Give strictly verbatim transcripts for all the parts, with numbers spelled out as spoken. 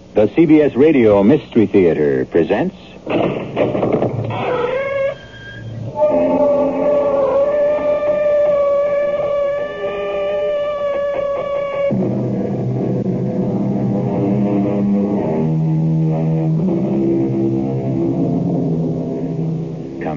The C B S Radio Mystery Theater presents... Come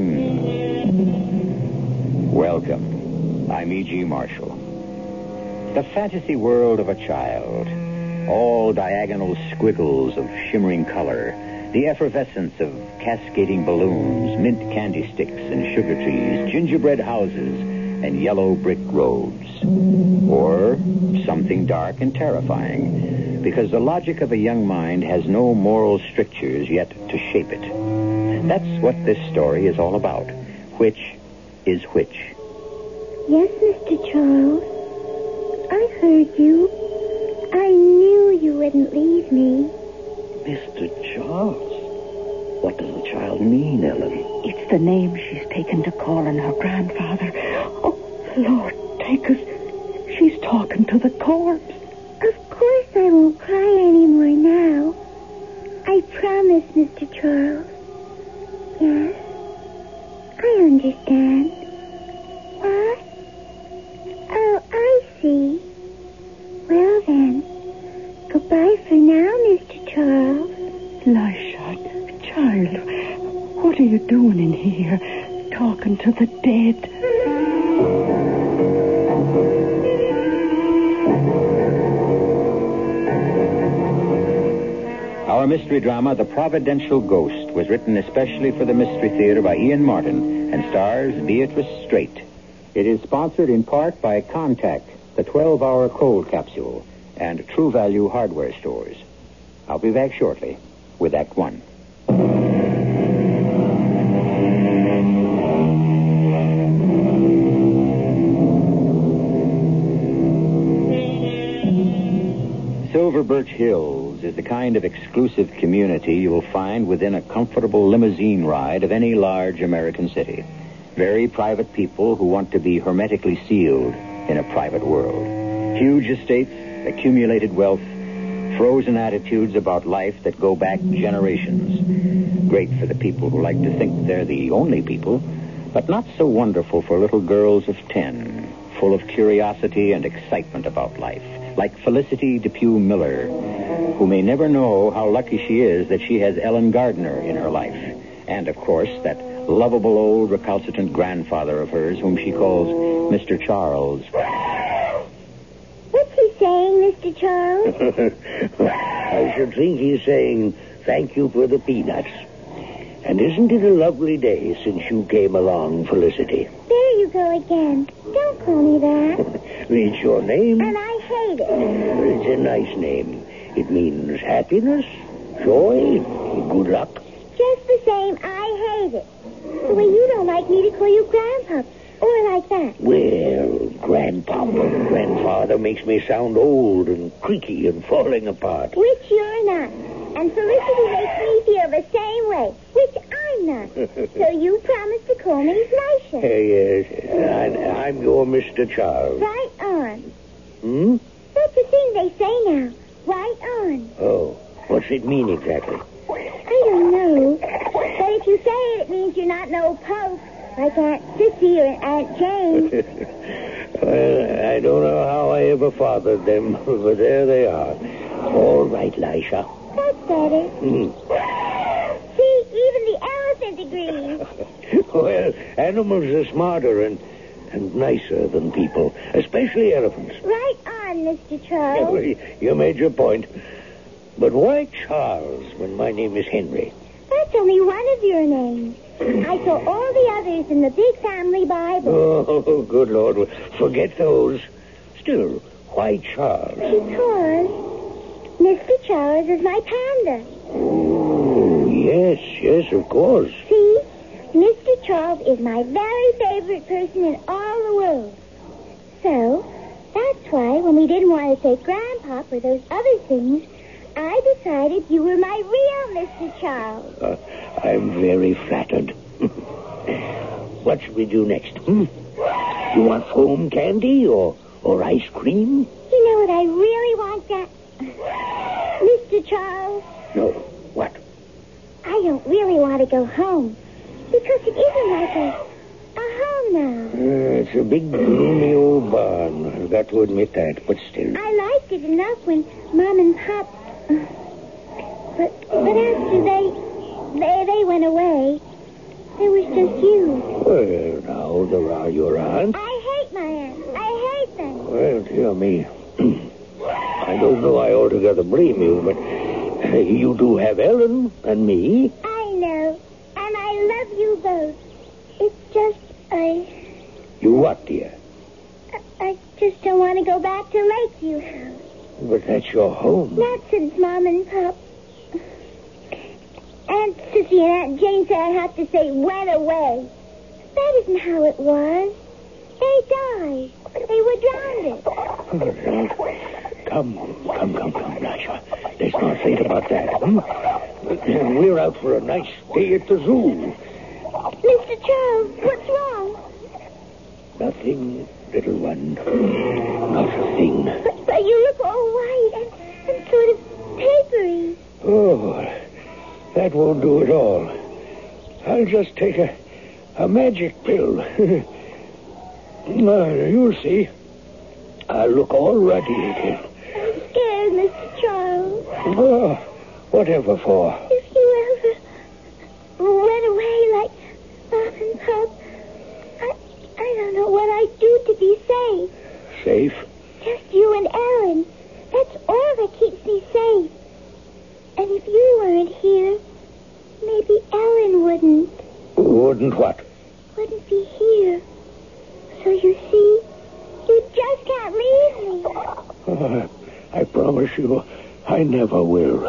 in. Welcome. I'm E G. Marshall. The fantasy world of a child. All diagonal squiggles of shimmering color, the effervescence of cascading balloons, mint candy sticks and sugar trees, gingerbread houses, and yellow brick roads. Or something dark and terrifying, because the logic of a young mind has no moral strictures yet to shape it. That's what this story is all about. Which is which? Yes, Mister Charles. I heard you. I knew you wouldn't leave me. Mister Charles? What does the child mean, Ellen? It's the name she's taken to calling her grandfather. Oh, Lord, take us. She's talking to the corpse. Of course I won't cry anymore now. I promise, Mister Charles. Yes, I understand. What? Oh, I see. Well, then, goodbye for now, Mister Charles. Lisha, child, what are you doing in here, talking to the dead? Our mystery drama, The Providential Ghost, was written especially for the Mystery Theater by Ian Martin and stars Beatrice Straight. It is sponsored in part by Contact, the twelve-hour cold capsule, and True Value hardware stores. I'll be back shortly with Act One. Silver Birch Hills is the kind of exclusive community you will find within a comfortable limousine ride of any large American city. Very private people who want to be hermetically sealed in a private world. Huge estates, accumulated wealth, frozen attitudes about life that go back generations. Great for the people who like to think they're the only people, but not so wonderful for little girls of ten, full of curiosity and excitement about life, like Felicity Depew Miller, who may never know how lucky she is that she has Ellen Gardner in her life, and, of course, that lovable old recalcitrant grandfather of hers whom she calls Mister Charles. What's he saying, Mister Charles? I should think he's saying thank you for the peanuts. And isn't it a lovely day since you came along, Felicity? There you go again. Don't call me that. It's your name. And I hate it. It's a nice name. It means happiness, joy, good luck. Just the same, I hate it. The way you don't like me to call you Grandpa. Or like that. Well, Grandpapa and Grandfather makes me sound old and creaky and falling apart. Which you're not. And Felicity makes me feel the same way, which I'm not. So you promise to call me Lisha. Yes, and I'm your Mister Charles. Right on. Hmm? That's the thing they say now. Right on. Oh, what's it mean exactly? I don't know. But if you say it, it means you're not no pope. Like Aunt Sissy or Aunt Jane. Well, I don't know how I ever fathered them, but there they are. All right, Lisha. That's better. Hmm. See, even the elephant agrees. Well, animals are smarter and, and nicer than people, especially elephants. Right on, Mister Charles. You made your point. But why Charles when my name is Henry? That's only one of your names. I saw all the others in the big family Bible. Oh, good Lord. Forget those. Still, why Charles? Because Mister Charles is my panda. Oh, yes, yes, of course. See? Mister Charles is my very favorite person in all the world. So, that's why when we didn't want to say Grandpa for those other things, I decided you were my real Mister Charles. Uh, I'm very flattered. What should we do next? Hmm? You want foam candy or, or ice cream? You know what I really want, Jack? Mister Charles? No. What? I don't really want to go home. Because it isn't like a, a home now. Uh, it's a big, gloomy old barn. I've got to admit that, but still. I liked it enough when Mom and Pop... But, but after they, they, they went away, there was just you. Well, now, there are your aunts. I hate my aunts. I hate them. Well, dear me. I don't know I altogether blame you, but uh, you do have Ellen and me. I know. And I love you both. It's just, I... You what, dear? I, I just don't want to go back to Lakeview House. But that's your home. Not since Mom and Pop. Aunt Sissy and Aunt Jane said I have to say went away. That isn't how it was. They died. They were drowned. Oh, come, come, come, come, Lasha. Let's not think about that. Hmm? We're out for a nice day at the zoo. Mister Charles, what's wrong? Nothing, little one. Not a thing. But, but you look all white and, and sort of papery. Oh, that won't do at all. I'll just take a, a magic pill. Now, you'll see. I'll look all ruddy again. I'm scared, Mister Charles. Oh, whatever for? If you ever went away like Mom and Pop, I, I don't know what I'd do to be safe. Safe? Just you and Ellen. That's all that keeps me safe. And if you weren't here, maybe Ellen wouldn't. Wouldn't what? Wouldn't be here. So you see, you just can't leave me. Oh, I promise you, I never will.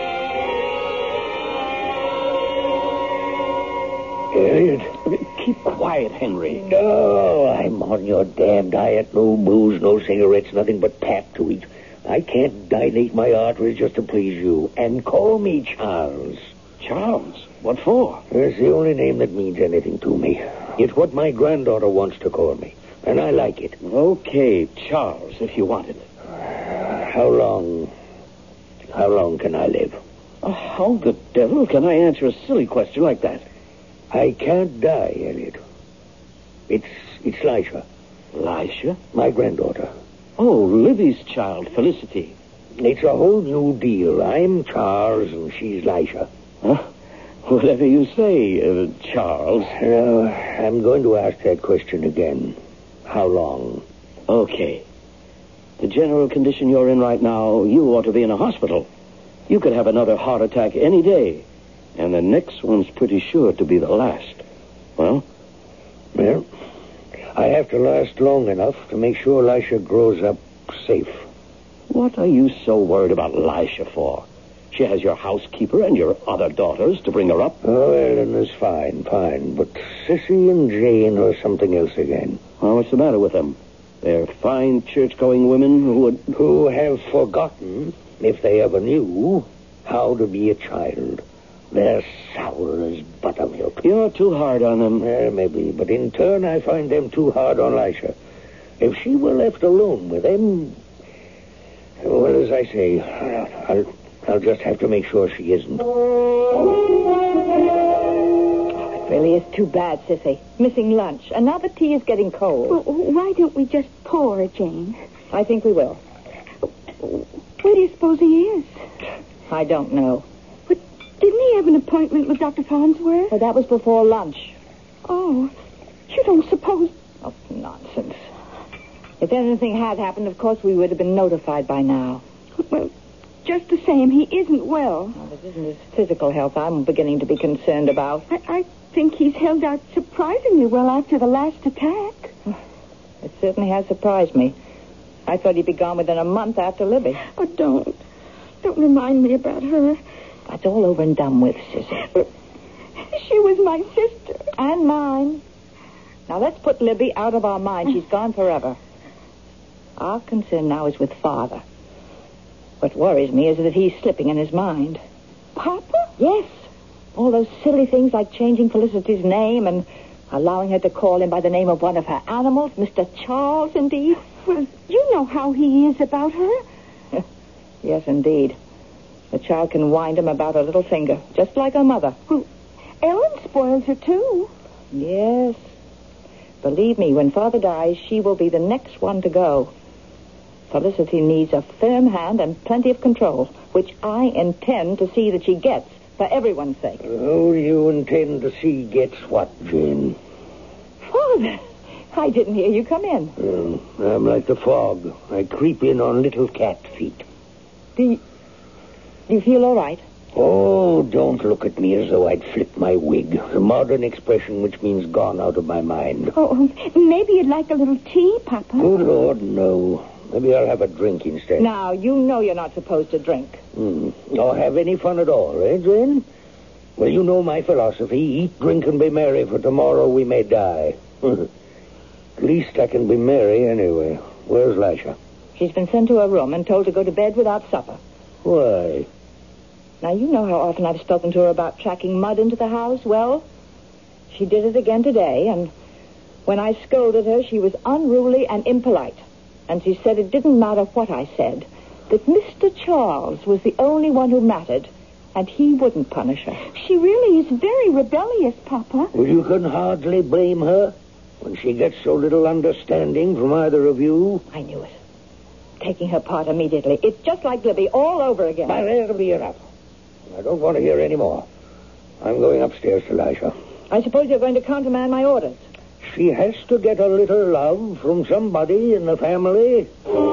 Elliot. Keep quiet, Henry. No, I'm on your damn diet. No booze, no cigarettes, nothing but pap to eat. I can't dilate my arteries just to please you. And call me Charles. Charles? What for? It's the only name that means anything to me. It's what my granddaughter wants to call me. And I like it. Okay, Charles, if you want it. How long... How long can I live? Oh, how the devil can I answer a silly question like that? I can't die, Elliot. It's... It's Lisha. Lisha? My granddaughter. Oh, Libby's child, Felicity. It's a whole new deal. I'm Charles and she's Lisha. Huh? Whatever you say, uh, Charles. Uh, I'm going to ask that question again. How long? Okay. The general condition you're in right now, you ought to be in a hospital. You could have another heart attack any day. And the next one's pretty sure to be the last. Well? Well, I have to last long enough to make sure Lisha grows up safe. What are you so worried about Lisha for? She has your housekeeper and your other daughters to bring her up. Oh, Ellen is fine, fine. But Sissy and Jane are something else again. Well, what's the matter with them? They're fine church-going women who would... Who have forgotten, if they ever knew, how to be a child. They're sour as buttermilk. You're too hard on them. Well, maybe. But in turn, I find them too hard on Lisha. If she were left alone with them... Well, as I say, I'll... I'll just have to make sure she isn't. Oh, it really is too bad, Sissy. Missing lunch. And now the tea is getting cold. Well, why don't we just pour, Jane? I think we will. Where do you suppose he is? I don't know. But didn't he have an appointment with Doctor Farnsworth? Well, that was before lunch. Oh, you don't suppose... Oh, nonsense. If anything had happened, of course, we would have been notified by now. Well... Just the same, he isn't well. Well, it isn't his physical health I'm beginning to be concerned about. I, I think he's held out surprisingly well after the last attack. It certainly has surprised me. I thought he'd be gone within a month after Libby. Oh, don't. Don't remind me about her. That's all over and done with, Sissy. She was my sister. And mine. Now, let's put Libby out of our mind. She's gone forever. Our concern now is with Father. What worries me is that he's slipping in his mind. Papa? Yes. All those silly things like changing Felicity's name and allowing her to call him by the name of one of her animals, Mister Charles, indeed. Well, you know how he is about her. Yes, indeed. The child can wind him about her little finger, just like her mother. Well, Ellen spoils her, too. Yes. Believe me, when Father dies, she will be the next one to go. Felicity needs a firm hand and plenty of control, which I intend to see that she gets, for everyone's sake. Oh, you intend to see gets what, Jane? Father, I didn't hear you come in. Um, I'm like the fog. I creep in on little cat feet. Do you, do you feel all right? Oh, don't look at me as though I'd flip my wig. A modern expression which means gone out of my mind. Oh, maybe you'd like a little tea, Papa. Good Lord, no. Maybe I'll have a drink instead. Now, you know you're not supposed to drink. Hmm. Or have any fun at all, eh, Jane? Well, you know my philosophy. Eat, drink, and be merry, for tomorrow we may die. At least I can be merry anyway. Where's Lisha? She's been sent to her room and told to go to bed without supper. Why? Now, you know how often I've spoken to her about tracking mud into the house. Well, she did it again today, and when I scolded her, she was unruly and impolite. And she said it didn't matter what I said, that Mister Charles was the only one who mattered, and he wouldn't punish her. She really is very rebellious, Papa. Well, you can hardly blame her when she gets so little understanding from either of you. I knew it. Taking her part immediately. It's just like Libby all over again. But that'll be enough. I don't want to hear any more. I'm going upstairs to Lisha. I suppose you're going to countermand my orders. She has to get a little love from somebody in the family.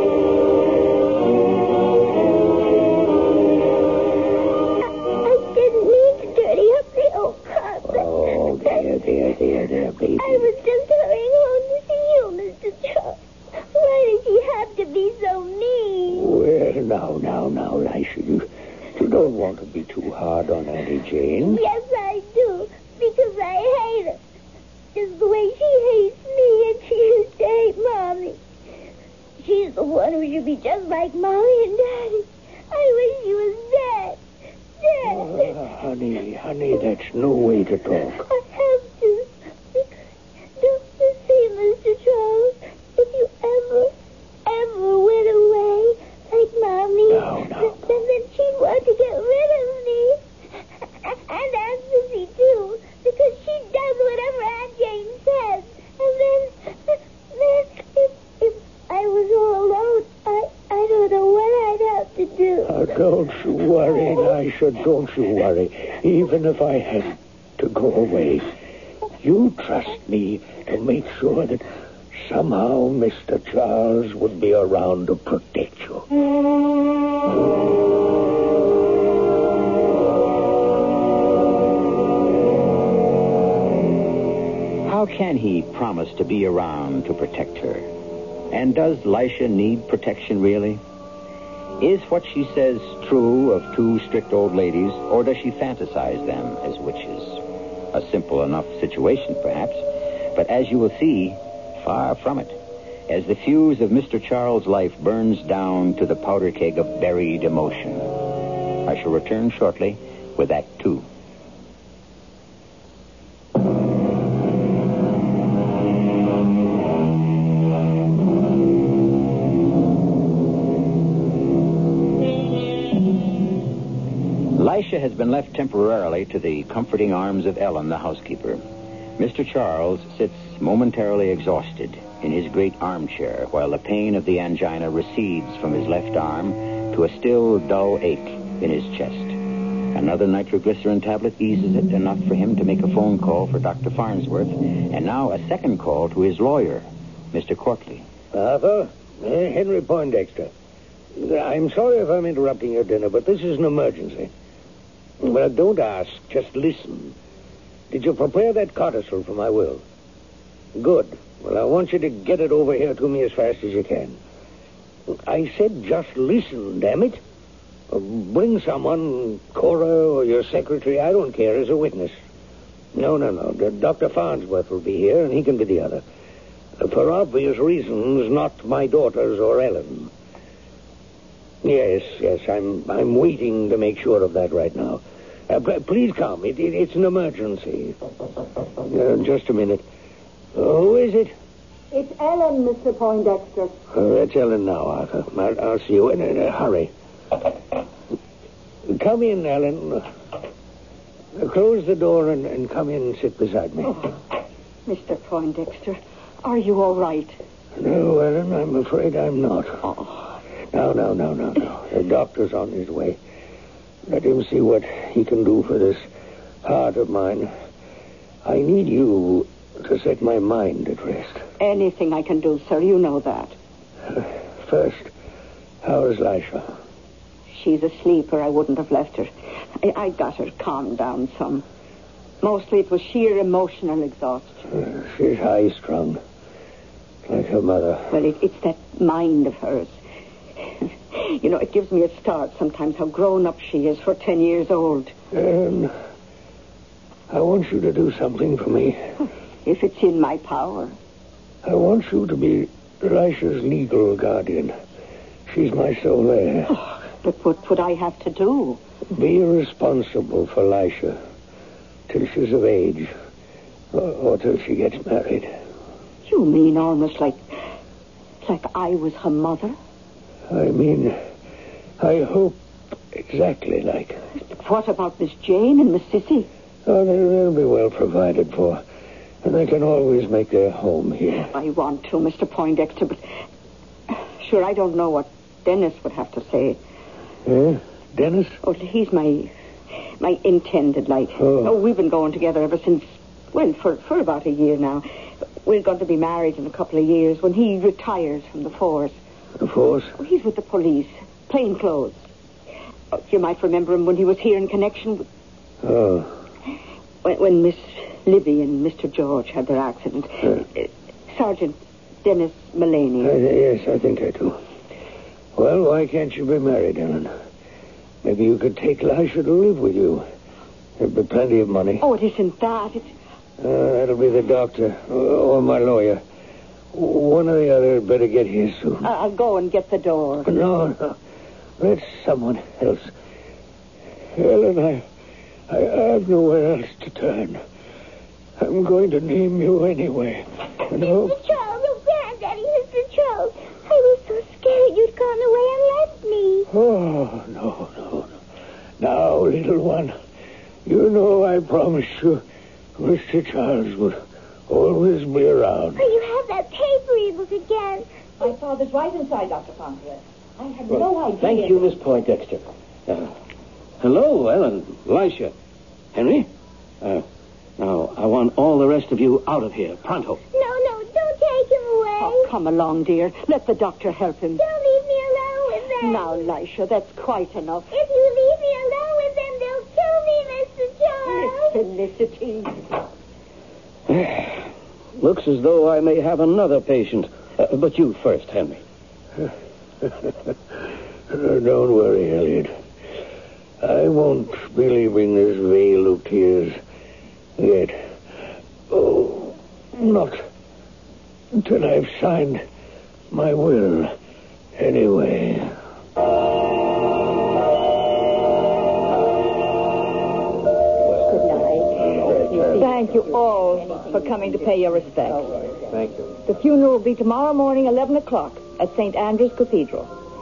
I didn't mean to dirty up the old carpet. Oh, dear, dear, dear, dear, baby. I was just hurrying home to see you, Mister Charles. Why did he have to be so mean? Well, now, now, now, Lisha, you, you don't want to be too hard on Auntie Jane. Yes, I do, because I hate her. Just the way she hates me and she used to hate Mommy. She's the one who should be just like Mommy and Daddy. I wish she was dead. Dead. Oh, honey, honey, that's no way to talk. I have to. Because don't you see, Mister Charles, if you ever, ever went away like Mommy, No, no. then, then she'd want to get rid of me. And Aunt Susie, too, because she does whatever Aunt Jane says. And then, then if, if I was all alone, I, I don't know what I'd have to do. Oh, don't you worry, Lisha, don't you worry. Even if I had to go away, you trust me to make sure that somehow Mister Charles would be around to protect you. How can he promise to be around to protect her? And does Lisha need protection, really? Is what she says true of two strict old ladies, or does she fantasize them as witches? A simple enough situation, perhaps, but as you will see, far from it. As the fuse of Mister Charles' life burns down to the powder keg of buried emotion. I shall return shortly with Act Two. Lisha has been left temporarily to the comforting arms of Ellen, the housekeeper. Mister Charles sits momentarily exhausted in his great armchair while the pain of the angina recedes from his left arm to a still dull ache in his chest. Another nitroglycerin tablet eases it enough for him to make a phone call for Doctor Farnsworth, and now a second call to his lawyer, Mister Courtley. Arthur, uh, Henry Poindexter. I'm sorry if I'm interrupting your dinner, but this is an emergency. Well, don't ask, just listen. Did you prepare that codicil for my will? Good. Well, I want you to get it over here to me as fast as you can. I said just listen, damn it. Bring someone, Cora or your secretary, I don't care, as a witness. No, no, no. Doctor Farnsworth will be here, and he can be the other. For obvious reasons, not my daughters or Ellen. Yes, yes, I'm I'm waiting to make sure of that right now. Uh, p- please come. It, it, it's an emergency. Uh, just a minute. Uh, who is it? It's Ellen, Mister Poindexter. Uh, that's Ellen now, Arthur. I'll, I'll see you in a, in a hurry. come in, Ellen. Uh, close the door and, and come in and sit beside me. Oh, Mister Poindexter, are you all right? No, Ellen, I'm afraid I'm not. Oh. No, no, no, no, no. The doctor's on his way. Let him see what he can do for this heart of mine. I need you to set my mind at rest. Anything I can do, sir, you know that. Uh, first, how's Lisha? She's asleep or I wouldn't have left her. I, I got her calmed down some. Mostly it was sheer emotional exhaustion. Uh, she's high-strung, like her mother. Well, it, it's that mind of hers. You know, it gives me a start sometimes how grown-up she is for ten years old. Um, I want you to do something for me. If it's in my power. I want you to be Lisha's legal guardian. She's my sole heir. Oh, but what would I have to do? Be responsible for Lisha till she's of age, or, or till she gets married. You mean almost like, like I was her mother? I mean, I hope exactly like. What about Miss Jane and Miss Sissy? Oh, they'll, they'll be well provided for, and they can always make their home here. I want to, Mister Poindexter, but sure, I don't know what Dennis would have to say. Eh? Dennis? Oh, he's my my intended, like. Oh. oh, we've been going together ever since, well, for, for about a year now. We're going to be married in a couple of years when he retires from the force. The force? Oh, he's with the police, plain clothes. Oh, you might remember him when he was here in connection with... Oh. When, when Miss Libby and Mister George had their accident. Uh, uh, Sergeant Dennis Mullaney. Uh, yes, I think I do. Well, why can't you be married, Ellen? Maybe you could take Lisha to live with you. There'd be plenty of money. Oh, it isn't that. It's... Uh, that'll be the doctor or, or my lawyer. One or the other had better get here soon. Uh, I'll go and get the door. No, no. Let someone else. Ellen, I, I have nowhere else to turn. I'm going to name you anyway. You know? Mister Charles, oh, Granddaddy, Mister Charles. I was so scared you'd gone away and left me. Oh, no, no, no. Now, little one, you know I promised you Mister Charles would always be around. Oh, you have that paper he was again. My father's right inside, Doctor Fauntleroy. I had Well, no idea. Thank you, Miss Poindexter. Uh, hello, Ellen, Lisha, Henry. Uh, now, I want all the rest of you out of here, pronto. No, no, don't take him away. Oh, come along, dear. Let the doctor help him. Don't leave me alone with them. Now, Lisha, that's quite enough. If you leave me alone with them, they'll kill me, Mister Charles. Felicity. Looks as though I may have another patient. Uh, but you first, Henry. Don't worry, Elliot. I won't be leaving this vale of tears yet. Oh, not until I've signed my will, anyway. Thank you all for coming to pay your respects. Thank you. The funeral will be tomorrow morning, eleven o'clock, at Saint Andrew's Cathedral.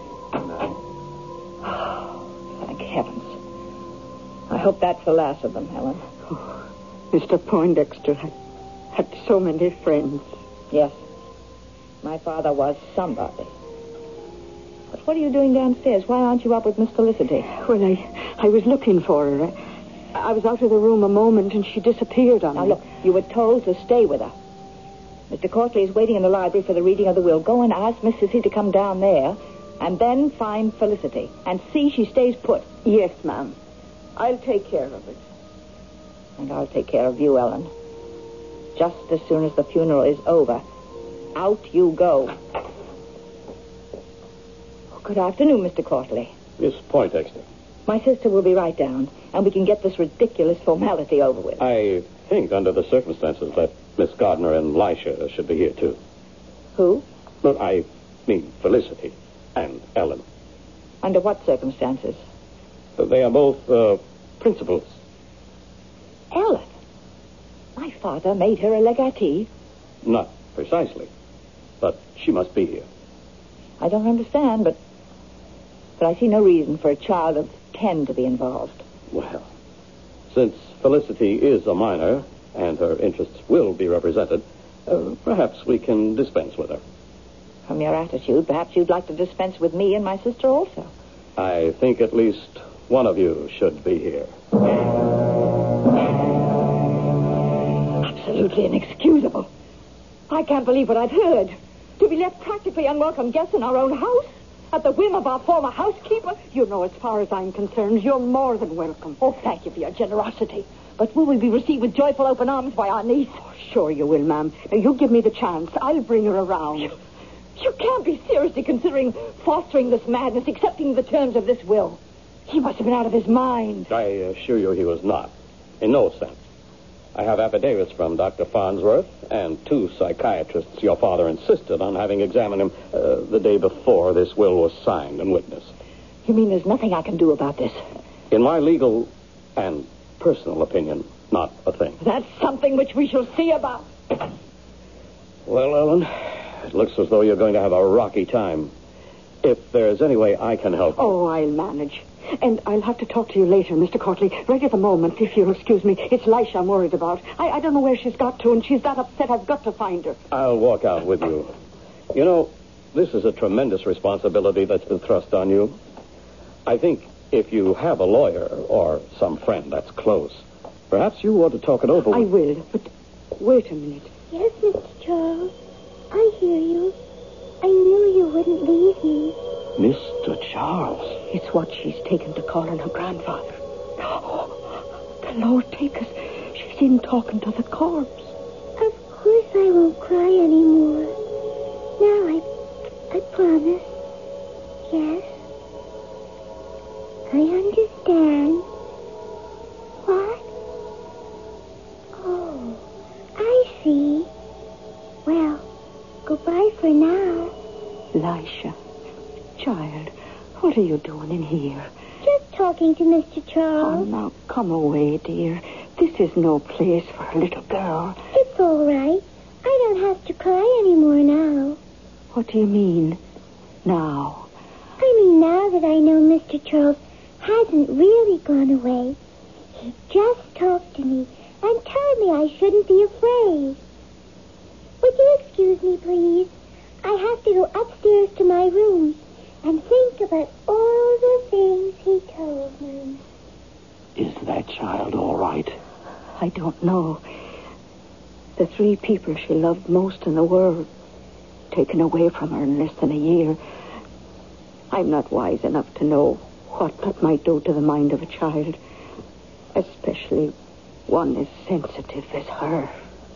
Thank heavens. I hope that's the last of them, Helen. Oh, Mister Poindexter had, had so many friends. Yes. My father was somebody. But what are you doing downstairs? Why aren't you up with Miss Felicity? Well, I, I was looking for her. I, I was out of the room a moment, and she disappeared on Now, me. look, you were told to stay with her. Mister Courtley is waiting in the library for the reading of the will. Go and ask Miss Sissy to come down there, and then find Felicity, and see she stays put. Yes, ma'am. I'll take care of it. And I'll take care of you, Ellen. Just as soon as the funeral is over, out you go. Oh, good afternoon, Mister Courtley. Miss Poindexter. My sister will be right down, and we can get this ridiculous formality over with. I think, under the circumstances, that Miss Gardner and Lisha should be here, too. Who? But I mean Felicity and Ellen. Under what circumstances? They are both uh, principals. Ellen. My father made her a legatee. Not precisely, but she must be here. I don't understand, but... But I see no reason for a child of pretend to be involved. Well, since Felicity is a minor and her interests will be represented, uh, perhaps we can dispense with her. From your attitude, perhaps you'd like to dispense with me and my sister also. I think at least one of you should be here. Absolutely inexcusable. I can't believe what I've heard. To be left practically unwelcome guests in our own house? At the whim of our former housekeeper? You know, as far as I'm concerned, you're more than welcome. Oh, thank you for your generosity. But will we be received with joyful open arms by our niece? Oh, sure you will, ma'am. Now, you give me the chance. I'll bring her around. You, you can't be seriously considering fostering this madness, accepting the terms of this will. He must have been out of his mind. I assure you he was not. In no sense. I have affidavits from Doctor Farnsworth and two psychiatrists your father insisted on having examined him uh, the day before this will was signed and witnessed. You mean there's nothing I can do about this? In my legal and personal opinion, not a thing. That's something which we shall see about. Well, Ellen, it looks as though you're going to have a rocky time. If there's any way I can help... Oh, I'll manage. And I'll have to talk to you later, Mister Courtley. Right at the moment, if you'll excuse me. It's Lisha I'm worried about. I, I don't know where she's got to, and she's that upset I've got to find her. I'll walk out with you. You know, this is a tremendous responsibility that's been thrust on you. I think if you have a lawyer or some friend that's close, perhaps you ought to talk it over with... I will, but wait a minute. Yes, Mister Charles. I hear you. I knew you wouldn't leave me. Mister Charles. It's what she's taken to calling her grandfather. Oh, the Lord take us. She's in talking to the corpse. Of course I won't cry anymore. Now I, I promise. Yes. I understand. What? Oh, I see. Well, goodbye for now. Lisha, child, what are you doing in here? Just talking to Mister Oh, Charles. now, come away, dear. This is no place for a little girl. It's all right. I don't have to cry anymore now. What do you mean, now? I mean, now that I know Mister Charles hasn't really gone away, he just talked to me and told me I shouldn't be afraid. Would you excuse me, please? I have to go upstairs to my room and think about all the things he told me. Is that child all right? I don't know. The three people she loved most in the world taken away from her in less than a year. I'm not wise enough to know what that might do to the mind of a child, especially one as sensitive as her.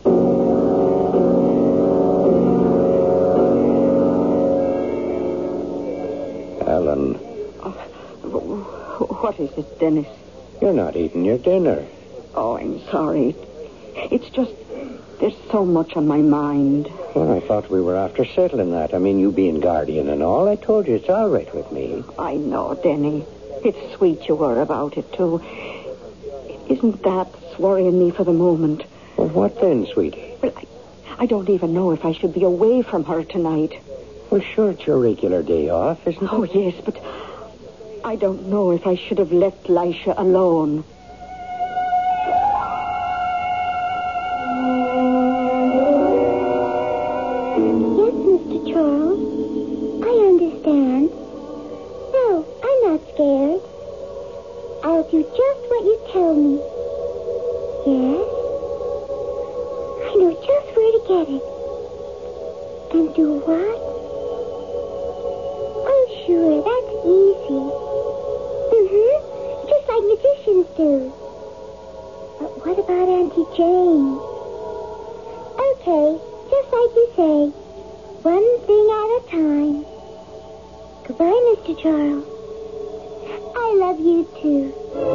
Ellen. Oh, what is it, Dennis? You're not eating your dinner. Oh, I'm sorry. It's just there's so much on my mind. Well, I thought we were after settling that. I mean, you being guardian and all. I told you it's all right with me. I know, Denny. It's sweet you were about it, too. Isn't that worrying me for the moment? Well, what then, sweetie? Well, I, I don't even know if I should be away from her tonight. Well, sure, it's your regular day off, isn't it? Oh, yes, but I don't know if I should have left Lisha alone. Yes, Mister Charles. I understand. No, I'm not scared. I'll do just what you tell me. Yes? I know just where to get it. And do what? Oh, sure, that's easy. Mm-hmm. Just like magicians do. But what about Auntie Jane? Okay, just like you say. One thing at a time. Goodbye, Mister Charles. I love you, too.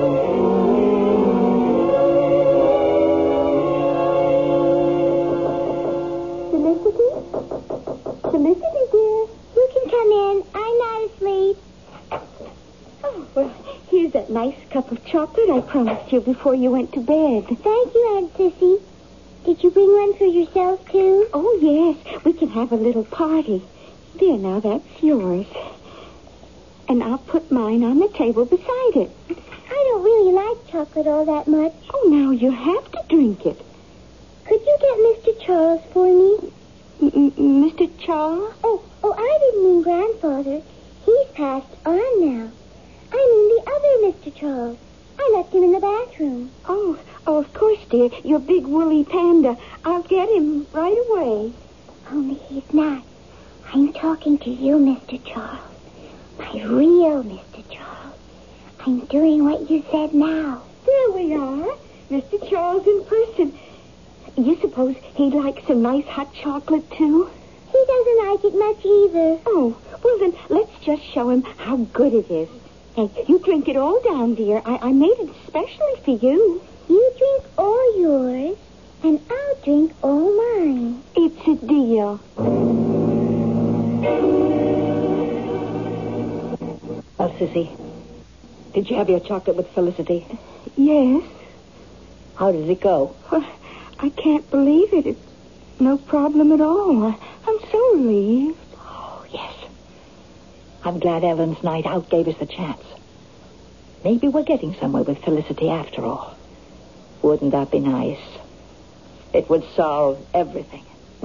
Felicity? Felicity, dear. You can come in. I'm not asleep. Oh, well, here's that nice cup of chocolate I promised you before you went to bed. Thank you, Aunt Sissy. Did you bring one for yourself, too? Oh, yes. We can have a little party. There, now, that's yours. and I'll put mine on the table beside it. I don't really like chocolate all that much. Oh, now you have to drink it. Could you get Mister Charles for me? M- M- Mister Charles? Oh, oh, I didn't mean Grandfather. He's passed on now. I mean the other Mister Charles. I left him in the bathroom. Oh, oh, of course, dear. Your big woolly panda. I'll get him right away. Only he's not. I'm talking to you, Mister Charles. My real Mister Charles. I'm doing what you said now. There we are. Mister Charles in person. You suppose he'd like some nice hot chocolate, too? He doesn't like it much either. Oh, well, then let's just show him how good it is. Hey, you drink it all down, dear. I, I made it especially for you. You drink all yours, and I'll drink all mine. It's a deal. Well, Sissy, did you have your chocolate with Felicity? Yes. How did it go? Well, I can't believe it. It's no problem at all. I, I'm so relieved. Oh, yes. I'm glad Ellen's night out gave us the chance. Maybe we're getting somewhere with Felicity after all. Wouldn't that be nice? It would solve everything.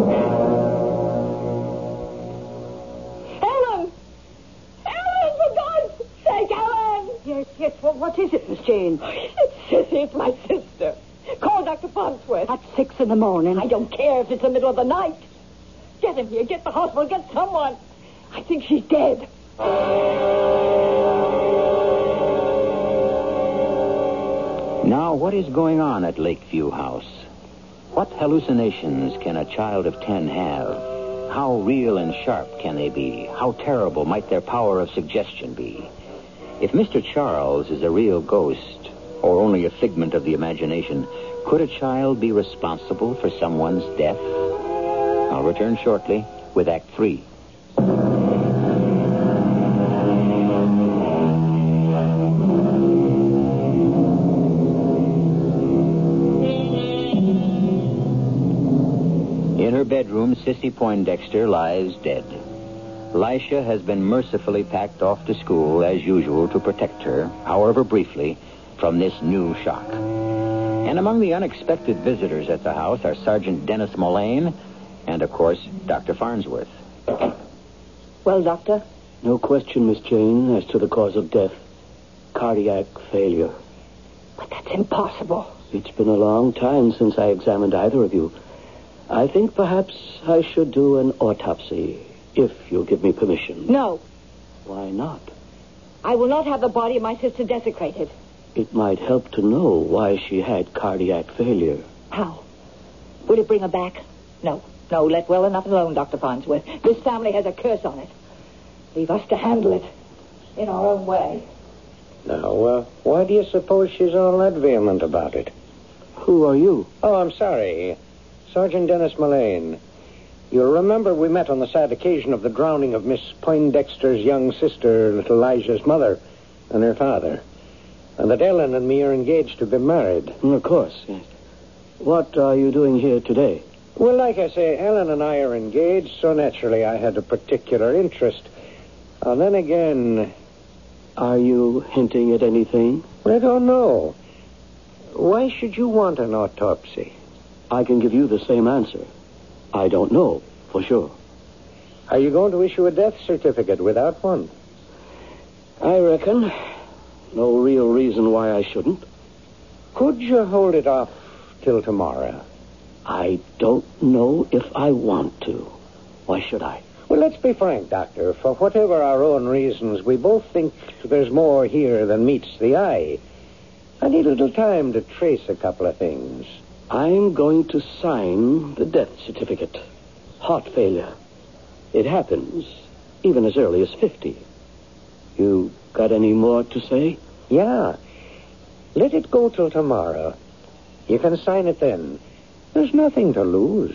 Ellen! Ellen, for God's sake, Ellen! Yes, yes, well, what is it, Miss Jane? It's Sissy, it's my sister. Call Doctor Farnsworth. At six in the morning. I don't care if it's the middle of the night. Get him here, get the hospital, get someone. I think she's dead. Now, what is going on at Lakeview House? What hallucinations can a child of ten have? How real and sharp can they be? How terrible might their power of suggestion be? If Mister Charles is a real ghost, or only a figment of the imagination, could a child be responsible for someone's death? I'll return shortly with Act Three. In her bedroom, Sissy Poindexter lies dead. Lisha has been mercifully packed off to school, as usual, to protect her, however briefly, from this new shock. And among the unexpected visitors at the house are Sergeant Dennis Mullane and, of course, Doctor Farnsworth. Well, Doctor? No question, Miss Jane, as to the cause of death. Cardiac failure. But that's impossible. It's been a long time since I examined either of you. I think perhaps I should do an autopsy, if you'll give me permission. No. Why not? I will not have the body of my sister desecrated. It might help to know why she had cardiac failure. How? Will it bring her back? No. No, let well enough alone, Doctor Farnsworth. This family has a curse on it. Leave us to handle it in our own way. Now, uh, why do you suppose she's all that vehement about it? Who are you? Oh, I'm sorry. Sergeant Dennis Mullane. You'll remember we met on the sad occasion of the drowning of Miss Poindexter's young sister, little Elijah's mother, and her father. And that Ellen and me are engaged to be married. Of course, yes. What are you doing here today? Well, like I say, Ellen and I are engaged, so naturally I had a particular interest. And then again... Are you hinting at anything? I don't know. Why should you want an autopsy? I can give you the same answer. I don't know, for sure. Are you going to issue a death certificate without one? I reckon. No real reason why I shouldn't. Could you hold it off till tomorrow? I don't know if I want to. Why should I? Well, let's be frank, Doctor. For whatever our own reasons, we both think there's more here than meets the eye. I need a little time to trace a couple of things. I'm going to sign the death certificate. Heart failure. It happens even as early as fifty. You got any more to say? Yeah. Let it go till tomorrow. You can sign it then. There's nothing to lose.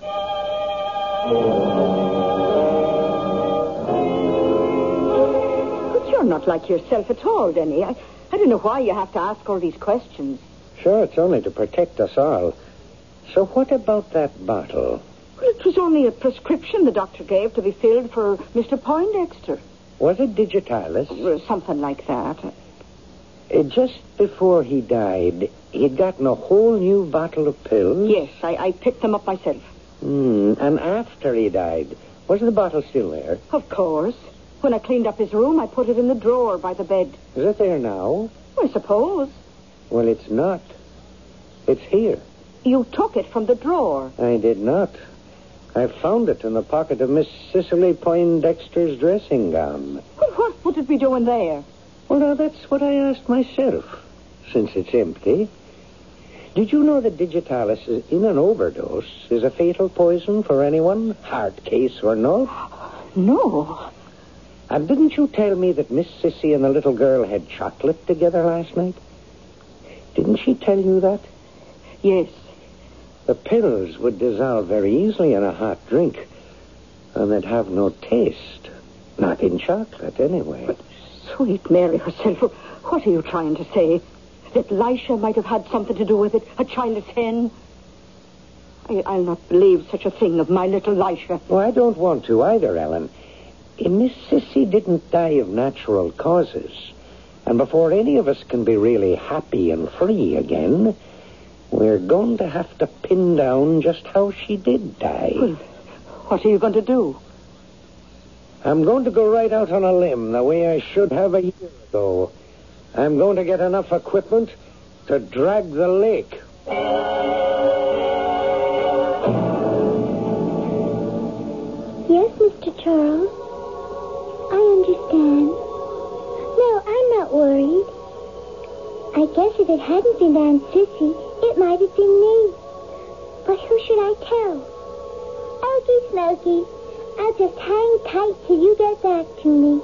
But you're not like yourself at all, Denny. I, I don't know why you have to ask all these questions. Sure, it's only to protect us all. So what about that bottle? Well, it was only a prescription the doctor gave to be filled for Mister Poindexter. Was it digitalis? Uh, Something like that. Uh, just before he died, he'd gotten a whole new bottle of pills? Yes, I, I picked them up myself. Hmm. And after he died, was the bottle still there? Of course. When I cleaned up his room, I put it in the drawer by the bed. Is it there now? I suppose. Well, it's not. It's here. You took it from the drawer. I did not. I found it in the pocket of Miss Cicely Poindexter's dressing gown. Well, what would it be doing there? Well, now, that's what I asked myself, since it's empty. Did you know that digitalis is- in an overdose is a fatal poison for anyone, heart case or not? No. And didn't you tell me that Miss Sissy and the little girl had chocolate together last night? Didn't she tell you that? Yes. The pills would dissolve very easily in a hot drink, and they'd have no taste. Not in chocolate, anyway. Sweet Mary herself, what are you trying to say? That Lisha might have had something to do with it? A childless hen? I, I'll not believe such a thing of my little Lisha. Well, I don't want to either, Ellen. Eh, Miss Sissy didn't die of natural causes. And before any of us can be really happy and free again, we're going to have to pin down just how she did die. Well, what are you going to do? I'm going to go right out on a limb the way I should have a year ago. I'm going to get enough equipment to drag the lake. Yes, Mister Charles. I understand. No, I'm not worried. I guess if it hadn't been Aunt Sissy, it might have been me. But who should I tell? Okie Smoky, I'll just hang tight till you get back to me.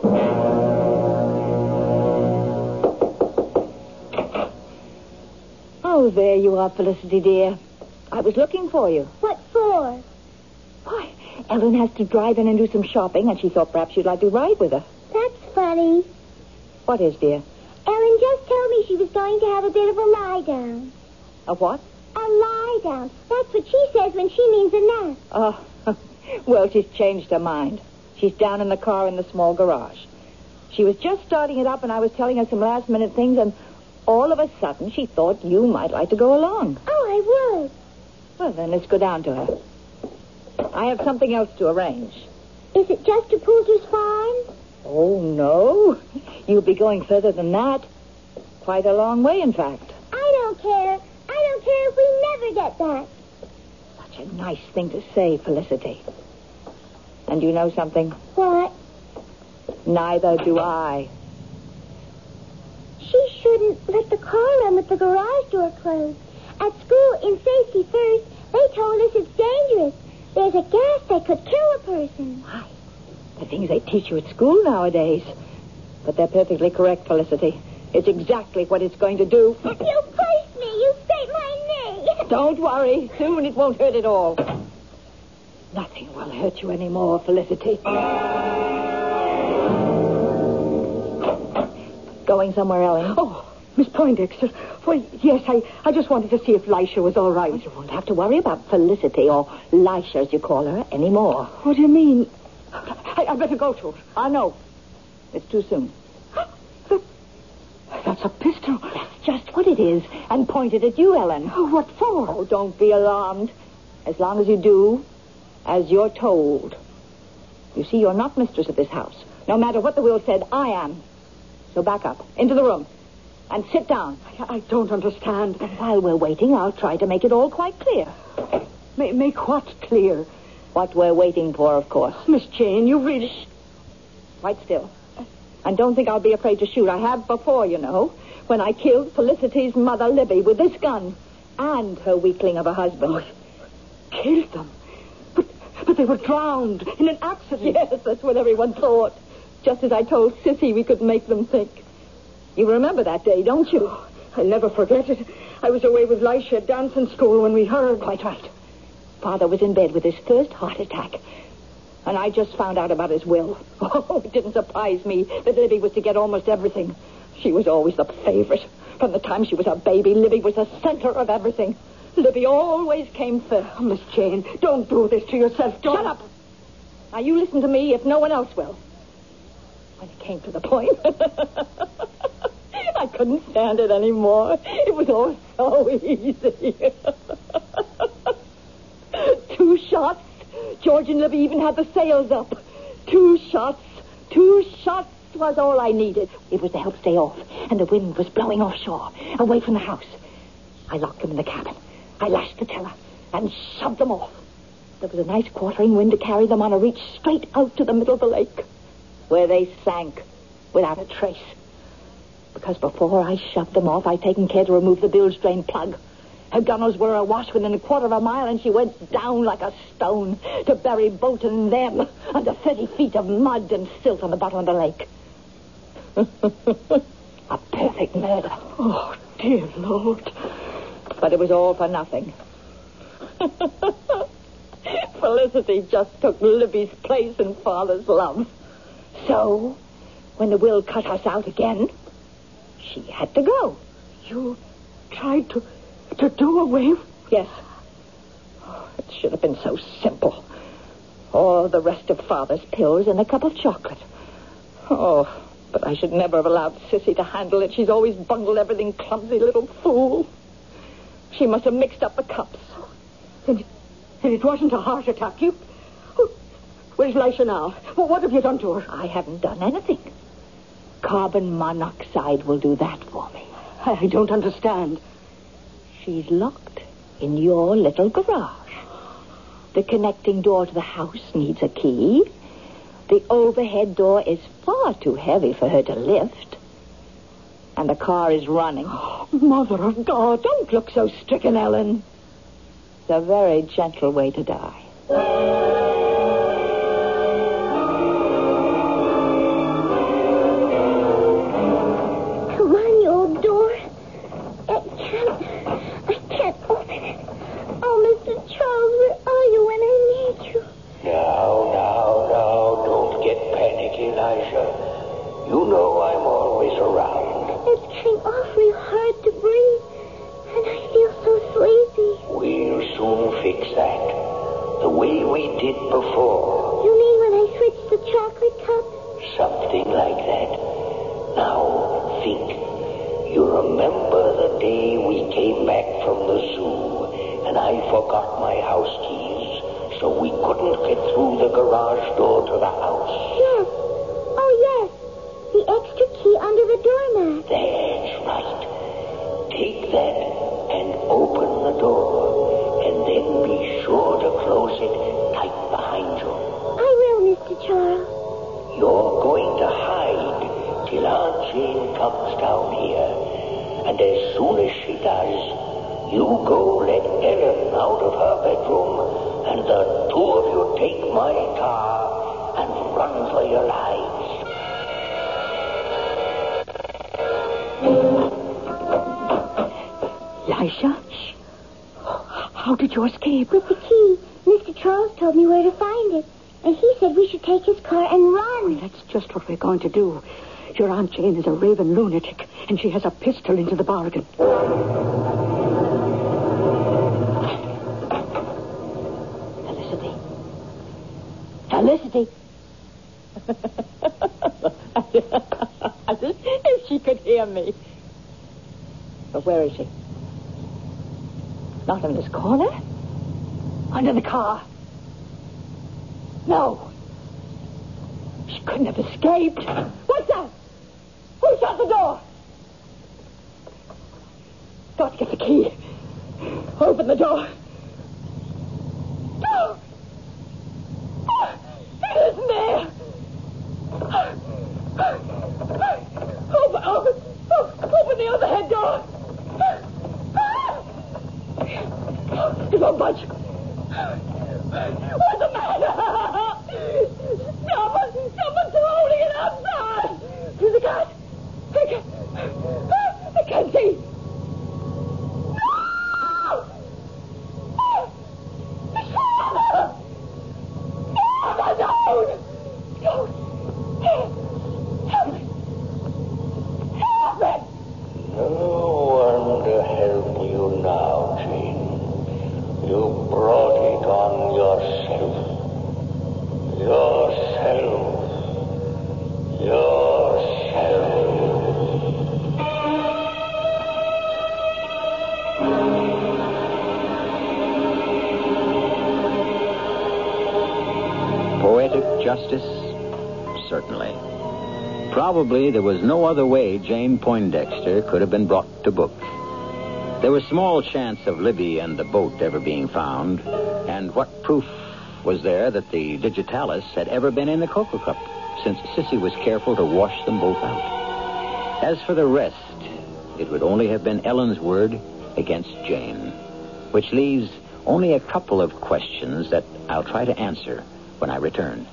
Oh, there you are, Felicity, dear. I was looking for you. What for? Why, Ellen has to drive in and do some shopping, and she thought perhaps you'd like to ride with her. That's funny. What is, dear? Ellen just told me she was going to have a bit of a lie down. A what? A lie down. That's what she says when she means a nap. Oh, well, she's changed her mind. She's down in the car in the small garage. She was just starting it up, and I was telling her some last-minute things, and all of a sudden she thought you might like to go along. Oh, I would. Well, then let's go down to her. I have something else to arrange. Is it just to Poulter's Farm? Oh, no. You'll be going further than that. Quite a long way, in fact. I don't care. I don't care if we never get back. Such a nice thing to say, Felicity. And you know something? What? Neither do I. She shouldn't let the car run with the garage door closed. At school, in Safety First, they told us it's dangerous. There's a gas that could kill a person. Why? The things they teach you at school nowadays. But they're perfectly correct, Felicity. It's exactly what it's going to do. You pushed me. You scraped my knee. Don't worry. Soon it won't hurt at all. Nothing will hurt you anymore, Felicity. Going somewhere, Ellen? Oh, Miss Poindexter. Well, yes, I, I just wanted to see if Lisha was all right. You won't have to worry about Felicity, or Lisha, as you call her, anymore. What do you mean? I, I better go to her. Ah, no. It's too soon. That, that's a pistol. That's just what it is, and pointed at you, Ellen. Oh, what for? Oh, don't be alarmed. As long as you do as you're told. You see, you're not mistress of this house. No matter what the will said, I am. So back up, into the room, and sit down. I, I don't understand. And while we're waiting, I'll try to make it all quite clear. Ma- make what clear? What we're waiting for, of course. Miss Jane, you really... Shh. Quite still. And don't think I'll be afraid to shoot. I have before, you know, when I killed Felicity's mother, Libby, with this gun, and her weakling of a husband. Oh, killed them? But, but they were drowned in an accident. Yes, that's what everyone thought. Just as I told Sissy we could make them think. You remember that day, don't you? Oh, I'll never forget it. I was away with Lisha at dancing school when we heard. Quite right. Father was in bed with his first heart attack. And I just found out about his will. Oh, it didn't surprise me that Libby was to get almost everything. She was always the favorite. From the time she was a baby, Libby was the center of everything. Libby always came first. Oh, Miss Jane, don't do this to yourself. Don't... Shut up. Now, you listen to me if no one else will. when it came to the point. I couldn't stand it anymore. It was all so easy. Two shots. George and Libby even had the sails up. Two shots. Two shots was all I needed. It was to help stay off, and the wind was blowing offshore, away from the house. I locked them in the cabin. I lashed the tiller and shoved them off. There was a nice quartering wind to carry them on a reach straight out to the middle of the lake, where they sank without a trace. Because before I shoved them off, I'd taken care to remove the bilge drain plug. Her gunnels were awash within a quarter of a mile, and she went down like a stone to bury both and them under thirty feet of mud and silt on the bottom of the lake. A perfect murder. Oh, dear Lord. But it was all for nothing. Felicity just took Libby's place in Father's love. So, when the will cut us out again, she had to go. You tried to to do away? Yes. Oh, it should have been so simple. All the rest of Father's pills and a cup of chocolate. Oh, but I should never have allowed Sissy to handle it. She's always bungled everything, clumsy little fool. She must have mixed up the cups. And, and it wasn't a heart attack. You... Where's Lisha now? Well, what have you done to her? I haven't done anything. Carbon monoxide will do that for me. I don't understand. She's locked in your little garage. The connecting door to the house needs a key. The overhead door is far too heavy for her to lift. And the car is running. Oh, Mother of God, don't look so stricken, Ellen. It's a very gentle way to die. Come on, you old door. I can't... I can't open it. Oh, Mister Charles, where are you when I need you? Now, now, now, don't get panicky, Elijah. You know I'm always around. It's getting awfully hard to breathe, and I feel so sleepy. We'll soon fix that. The way we did before. You mean when I switched the chocolate cup? Something like that. Now, think. You remember the day we came back from the zoo, and I forgot my house keys, so we couldn't get through the garage door to the house? Yes. Oh, yes. The extra key under the doormat. That's right. Take that and open the door, and then be sure to close it tight behind you. I will, Mister Charles. You're going to hide till Aunt Jane comes down here. And as soon as she does, you go let Ellen out of her bedroom, and the two of you take my car and run for your lives. Lisha? How did you escape? With the key. Mister Charles told me where to find it. And he said we should take his car and run. That's just what we're going to do. Your Aunt Jane is a raving lunatic, and she has a pistol into the bargain. Felicity. Felicity. If she could hear me. But where is she? Not in this corner. Under the car. No. She couldn't have escaped. What's that? Who shut the door? Got to get the key. Open the door. No! It isn't there. Open, open, open the overhead door. It won't budge. What's the matter? Someone, someone's holding it outside. There's a gun. I can't, I can't see. No! Father! Father, don't! Don't! Help me! Help me! No one to help you now, Jane. You brought it on yourself. Yourself. Yourself. justice? Certainly. Probably there was no other way Jane Poindexter could have been brought to book. There was small chance of Libby and the boat ever being found, and what proof was there that the digitalis had ever been in the cocoa cup, since Sissy was careful to wash them both out? As for the rest, it would only have been Ellen's word against Jane, which leaves only a couple of questions that I'll try to answer when I return.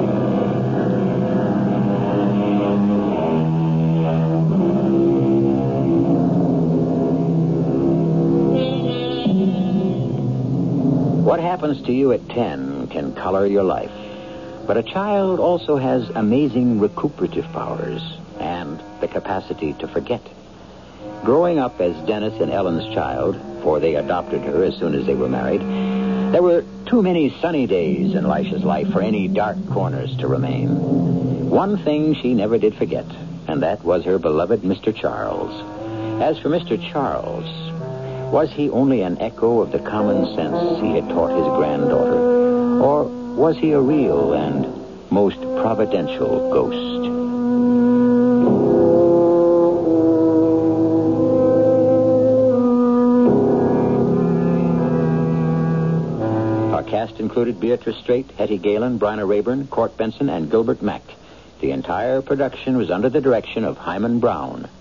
What happens to you at ten can color your life. But a child also has amazing recuperative powers and the capacity to forget. Growing up as Dennis and Ellen's child, for they adopted her as soon as they were married, there were too many sunny days in Elisha's life for any dark corners to remain. One thing she never did forget, and that was her beloved Mister Charles. As for Mister Charles, was he only an echo of the common sense he had taught his granddaughter, or was he a real and most providential ghost? Our cast included Beatrice Straight, Hetty Galen, Bryna Rayburn, Court Benson, and Gilbert Mack. The entire production was under the direction of Hyman Brown.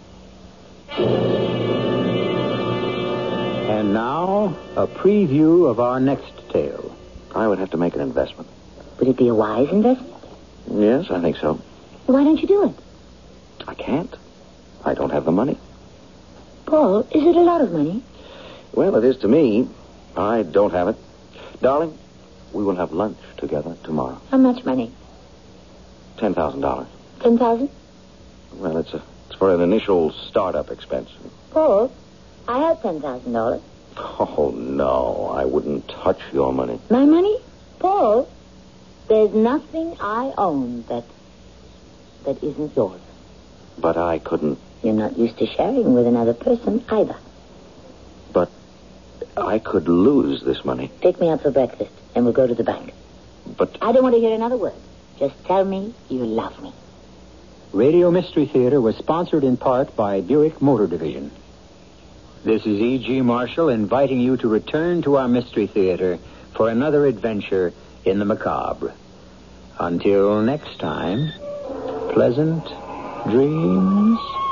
And now, a preview of our next tale. I would have to make an investment. Would it be a wise investment? Yes, I think so. Why don't you do it? I can't. I don't have the money. Paul, is it a lot of money? Well, it is to me. I don't have it. Darling, we will have lunch together tomorrow. How much money? Ten thousand dollars. Ten thousand? Well, it's a it's for an initial startup expense. Paul, I have ten thousand dollars. Oh, no, I wouldn't touch your money. My money? Paul, there's nothing I own that that isn't yours. But I couldn't. You're not used to sharing with another person either. But I could lose this money. Pick me up for breakfast, and we'll go to the bank. But I don't want to hear another word. Just tell me you love me. Radio Mystery Theater was sponsored in part by Buick Motor Division. This is E G. Marshall inviting you to return to our Mystery Theater for another adventure in the macabre. Until next time, pleasant dreams.